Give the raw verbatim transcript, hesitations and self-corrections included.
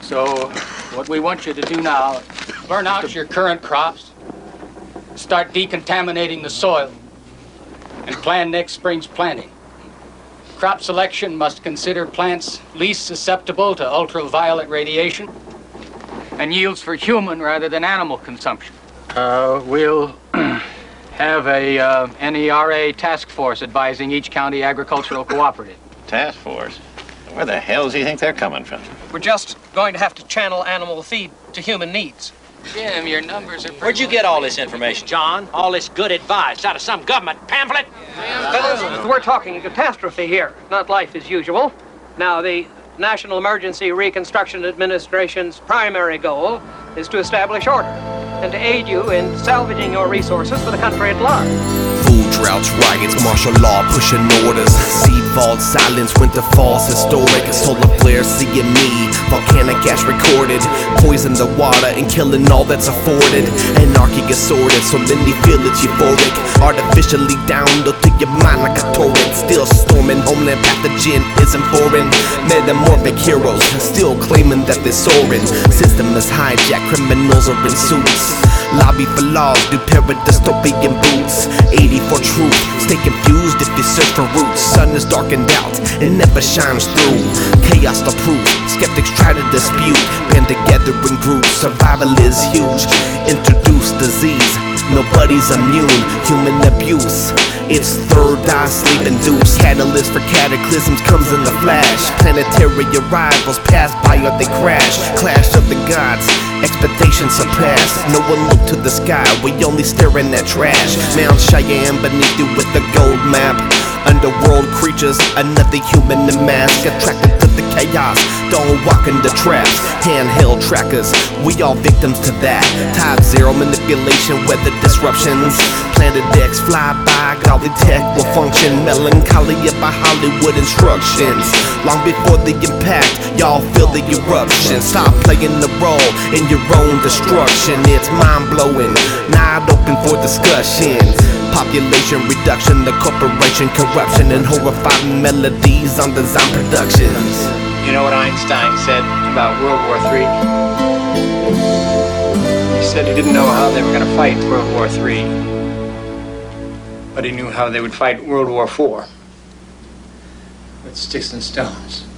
So what we want you to do now is burn out your current crops, start decontaminating the soil, and plan next spring's planting. Crop selection must consider plants least susceptible to ultraviolet radiation and yields for human rather than animal consumption. Uh, we'll have a uh, N E R A task force advising each county agricultural cooperative. Task force? Where the hell does he think they're coming from? We're just going to have to channel animal feed to human needs. Jim, your numbers are... Where'd you get all this information, John? All this good advice out of some government pamphlet? Uh, we're talking catastrophe here, not life as usual. Now, the National Emergency Reconstruction Administration's primary goal is to establish order and to aid you in salvaging your resources for the country at large. Food droughts, riots, martial law, pushing orders. Seed vault, silence, winter falls, historic. Solar flares, seeing me. Volcanic ash recorded. Poison the water and killing all that's afforded. Anarchy assorted, so many feel it's euphoric. Artificially downed to your mind like a torrent. Still storming, homeland pathogen isn't foreign. Metamorphic heroes, still claiming that they're soaring. System is hijacked, criminals are in suits. Lobby for laws, do paradystopian boots. eighty for truth, stay confused if you search for roots. Sun is darkened out, it never shines through. Chaos the proof, skeptics try to dispute. Band together in groups, survival is huge. Introduce disease, nobody's immune. Human abuse, it's third eye sleep induced. Catalyst for cataclysms comes in the flash. Planetary arrivals pass by or they crash. Clash of the gods, expectations surpassed. No one look to the sky, we only staring at trash. Mount Cheyenne beneath you with the gold map. Underworld creatures, another human in mask. Attracted to the chaos, don't walk in the traps. Handheld trackers, we all victims to that. Type zero manipulation, weather disruptions. Planet X fly by, golly tech will function. Melancholy by Hollywood instructions. Long before the impact, y'all feel the eruption. Stop playing the role in your own destruction. It's mind-blowing, not open for discussion. Population reduction, the corporation corruption, and horrifying melodies on design productions. You know what Einstein said about World War Three? He said he didn't know how they were going to fight World War Three, but he knew how they would fight World War Four with sticks and stones.